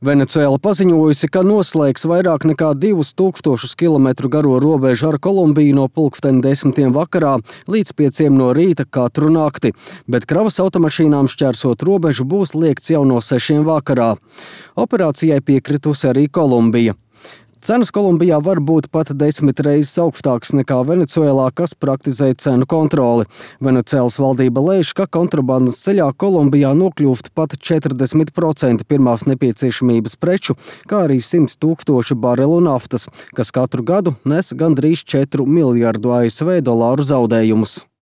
Venecuēla paziņojusi, ka noslēgs vairāk nekā 2000 km garo robežu ar Kolumbiju no 10:00 vakarā līdz 5:00 no rīta katru nakti, bet kravas automašīnām šķērsot robežu būs liegts jau no 6:00 vakarā. Operācijai piekritusi arī Kolumbija. Cenas Kolumbijā var būt pat 10 reizes augstākas nekā Venecuēlā, kas praktizē cenu kontroli. Venecuēlas valdība lēš, ka kontrabandas ceļā Kolumbijā nokļūst pat 40% pirmās nepieciešamības preču, kā arī 100 000 barelu naftas, kas katru gadu nes gandrīz 4 miljardu ASV dolāru zaudējumus.